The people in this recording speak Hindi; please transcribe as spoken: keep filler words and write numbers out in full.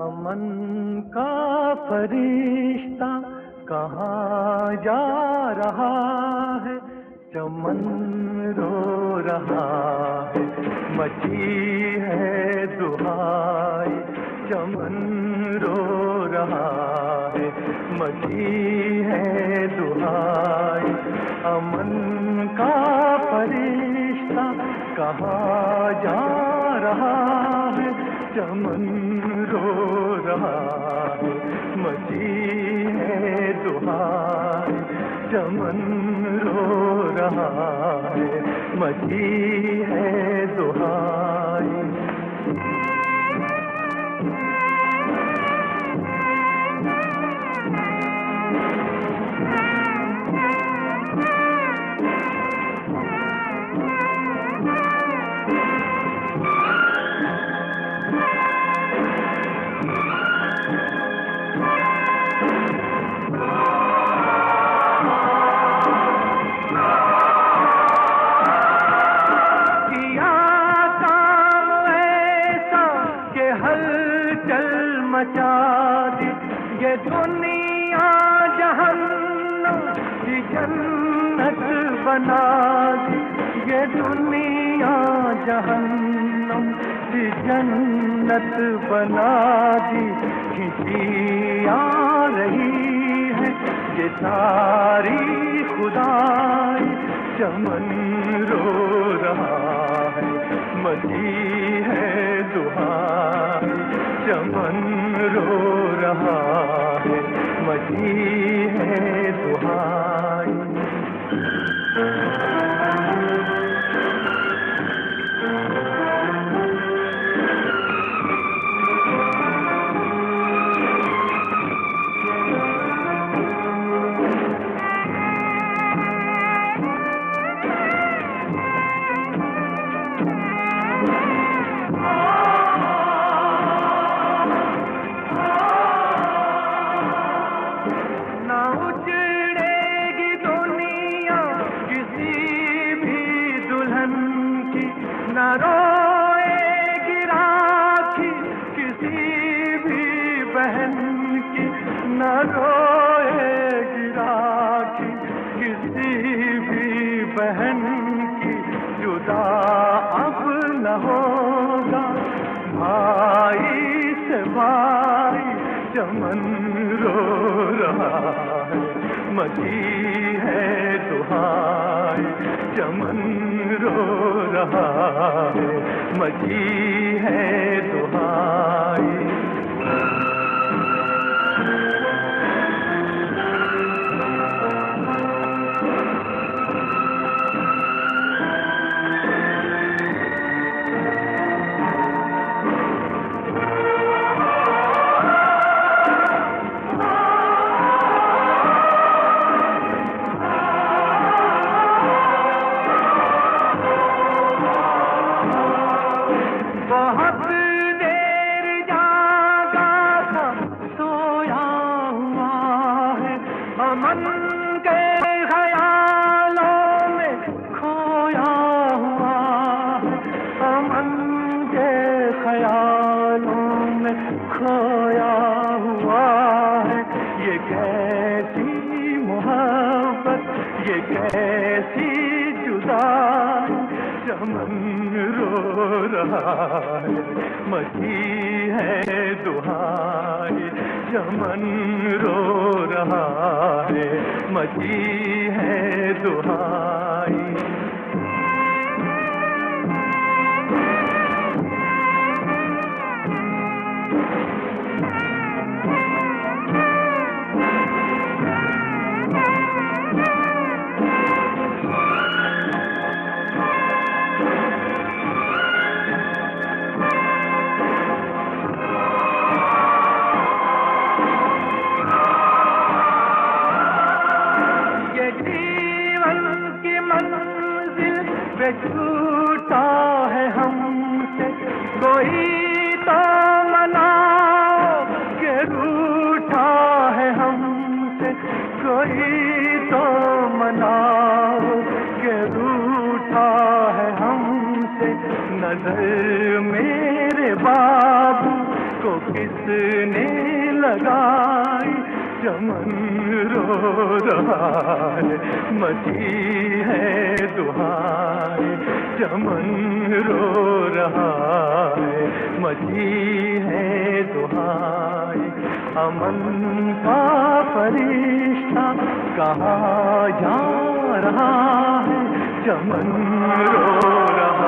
अमन का फरिश्ता कहाँ जा रहा है, चमन रो रहा है, मची है दुहाई, चमन रो रहा है, मची है दुहाई। अमन का फरिश्ता कहाँ जा रहा है, चमन रो रहा है, मची है दुहाई, चमन रो रहा है, मची है दुहाई। मचा दी ये दुनिया जहन्नम की जन्नत बना दी, ये दुनिया जहन्नम की जन्नत बना दी। खिंची आ रही है ये सारी खुदाई, चमन रो रहा है, मची है दुहाई, चमन रो रहा है, मची है दुहाई। न रोएगी राखी किसी भी बहन की, न रोएगी राखी किसी भी बहन की। जुदा अब न होगा भाई से भाई, चमन रो रहा है, मची है दुहाई, चमन रो रहा है, मची है दुहाई। बहुत देर जागा था सोया हुआ है, अमन के ख्यालों में खोया हुआ है, अमन के ख्यालों में खोया हुआ है। ये कैसी मोहब्बत, ये कैसी जुदाई, चमन रो रहा है, मची है दुहाई, चमन रो रहा है, मची है दुहाई। पे छूटा है हमसे कोई तो मनाओ, के रूठा है हमसे कोई तो मनाओ, के रूठा है हमसे। नजर मेरे बाबू को किसने लगाई, चमन रो रहा है, मची है दुहाई, चमन रो रहा है, मची है दुहाई। अमन का फरिश्ता कहाँ जा रहा है, चमन रो रहा